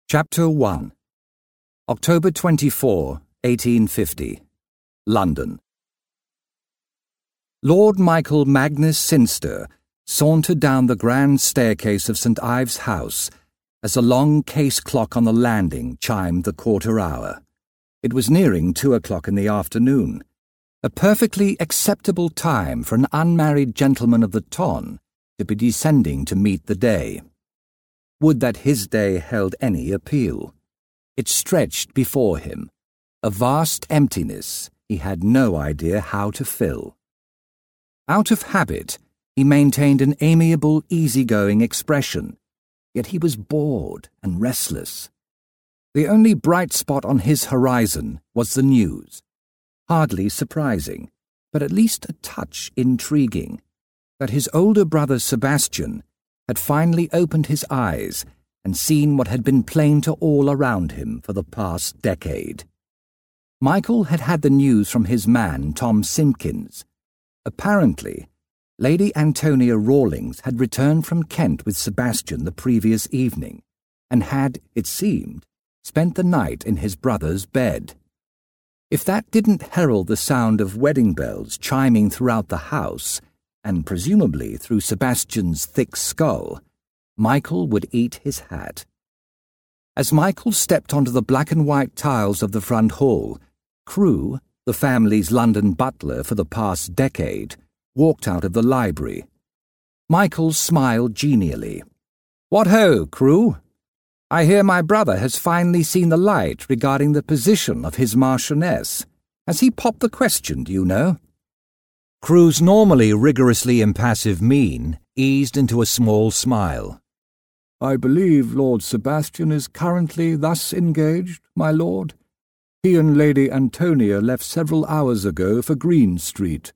Chapter 1. October 24, 1850. London. Lord Michael Magnus Cinster sauntered down the grand staircase of St. Ives House as a long case clock on the landing chimed the quarter hour. It was nearing 2 o'clock in the afternoon, a perfectly acceptable time for an unmarried gentleman of the ton to be descending to meet the day. Would that his day held any appeal. It stretched before him, a vast emptiness he had no idea how to fill. Out of habit, he maintained an amiable, easygoing expression, yet he was bored and restless. The only bright spot on his horizon was the news, hardly surprising, but at least a touch intriguing, that his older brother Sebastian had finally opened his eyes and seen what had been plain to all around him for the past decade. Michael had had the news from his man, Tom Simpkins. Apparently, Lady Antonia Rawlings had returned from Kent with Sebastian the previous evening, and had, it seemed, spent the night in his brother's bed. If that didn't herald the sound of wedding bells chiming throughout the house, and presumably through Sebastian's thick skull, Michael would eat his hat. As Michael stepped onto the black and white tiles of the front hall, Crewe, the family's London butler for the past decade, walked out of the library. Michael smiled genially. "What ho, Crewe? I hear my brother has finally seen the light regarding the position of his Marchioness. Has he popped the question, do you know?" Crewe's normally rigorously impassive mien eased into a small smile. "I believe Lord Sebastian is currently thus engaged, my lord. He and Lady Antonia left several hours ago for Green Street."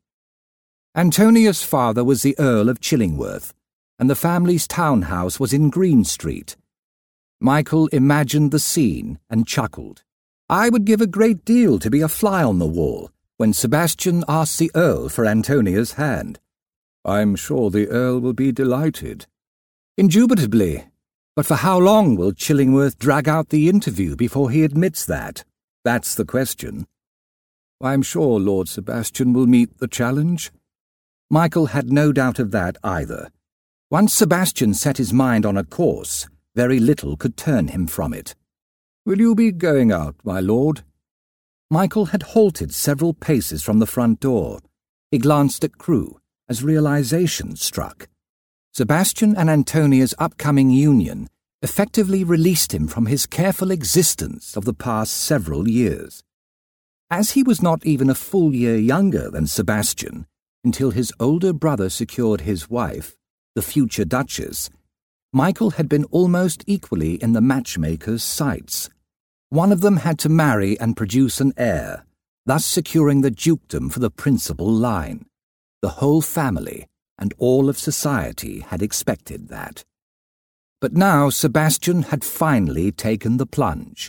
Antonia's father was the Earl of Chillingworth, and the family's townhouse was in Green Street. Michael imagined the scene and chuckled. "I would give a great deal to be a fly on the wall when Sebastian asked the Earl for Antonia's hand." "I'm sure the Earl will be delighted." "Indubitably. But for how long will Chillingworth drag out the interview before he admits that? That's the question." "I'm sure Lord Sebastian will meet the challenge." Michael had no doubt of that either. Once Sebastian set his mind on a course, very little could turn him from it. "Will you be going out, my lord?" Michael had halted several paces from the front door. He glanced at Crewe as realization struck. Sebastian and Antonia's upcoming union effectively released him from his careful existence of the past several years. As he was not even a full year younger than Sebastian until his older brother secured his wife, the future Duchess, Michael had been almost equally in the matchmaker's sights. One of them had to marry and produce an heir, thus securing the dukedom for the principal line. The whole family and all of society had expected that. But now Sebastian had finally taken the plunge.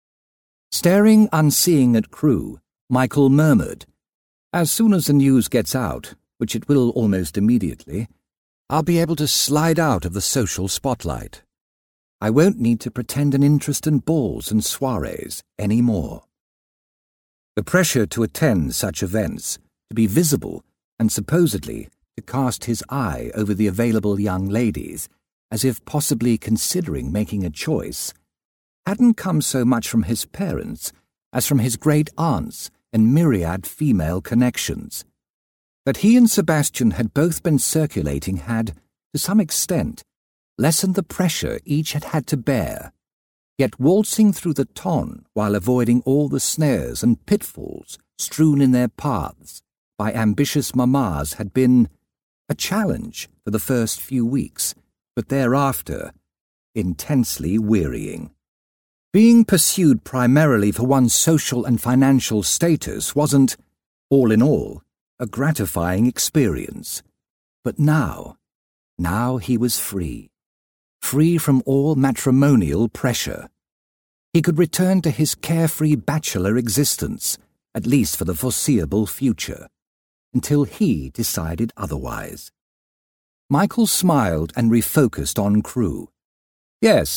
Staring unseeing at Crewe, Michael murmured, "As soon as the news gets out, which it will almost immediately, I'll be able to slide out of the social spotlight. I won't need to pretend an interest in balls and soirees any more." The pressure to attend such events, to be visible, and supposedly to cast his eye over the available young ladies, as if possibly considering making a choice, hadn't come so much from his parents as from his great aunts and myriad female connections. That he and Sebastian had both been circulating had, to some extent, lessened the pressure each had had to bear. Yet waltzing through the ton while avoiding all the snares and pitfalls strewn in their paths by ambitious mammas had been a challenge for the first few weeks, but thereafter intensely wearying. Being pursued primarily for one's social and financial status wasn't, all in all, a gratifying experience. But now he was free. Free from all matrimonial pressure. He could return to his carefree bachelor existence, at least for the foreseeable future, until he decided otherwise. Michael smiled and refocused on Crewe. "Yes,